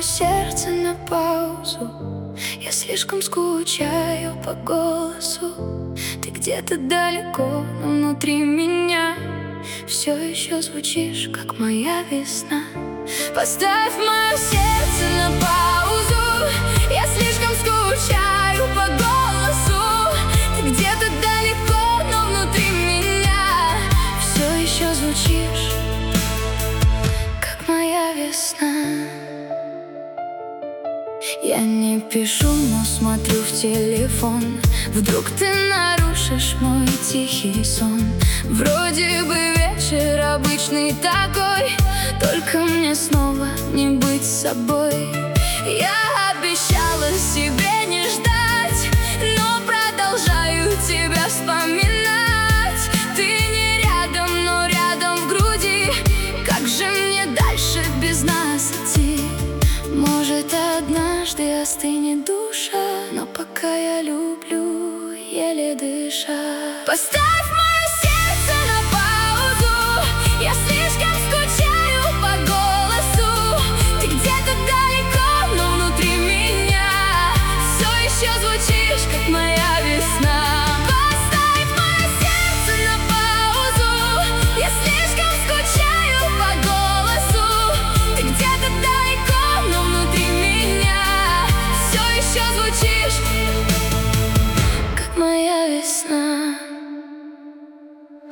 сердце на паузу. Я слишком скучаю по голосу. Ты где-то далеко, но внутри меня все еще звучишь, как моя весна. Поставь мое сердце на паузу. Я слишком скучаю по голосу. Ты где-то далеко, но внутри меня все еще звучишь, как моя весна. Я не пишу, но смотрю в телефон. Вдруг ты нарушишь мой тихий сон. Вроде бы вечер обычный такой, только мне снова не быть собой. Я обещала себе не ждать, но продолжаю тебя вспоминать. Ты не рядом, но рядом в груди. Как же мне дальше без нас идти? Может, однажды остынет душа, но пока я люблю, еле дыша. Поставь